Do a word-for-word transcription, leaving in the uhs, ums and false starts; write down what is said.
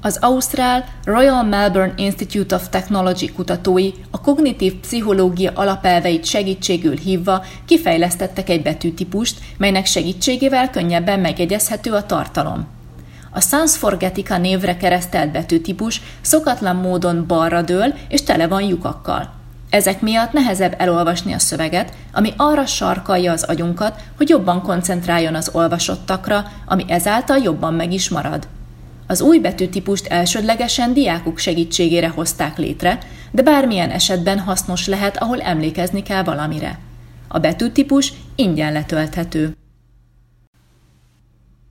Az ausztrál Royal Melbourne Institute of Technology kutatói a kognitív pszichológia alapelveit segítségül hívva kifejlesztettek egy betűtípust, melynek segítségével könnyebben megjegyezhető a tartalom. A Sans Forgetica névre keresztelt betűtípus szokatlan módon balra dől és tele van lyukakkal. Ezek miatt nehezebb elolvasni a szöveget, ami arra sarkalja az agyunkat, hogy jobban koncentráljon az olvasottakra, ami ezáltal jobban meg is marad. Az új betűtípust elsődlegesen diákok segítségére hozták létre, de bármilyen esetben hasznos lehet, ahol emlékezni kell valamire. A betűtípus ingyen letölthető.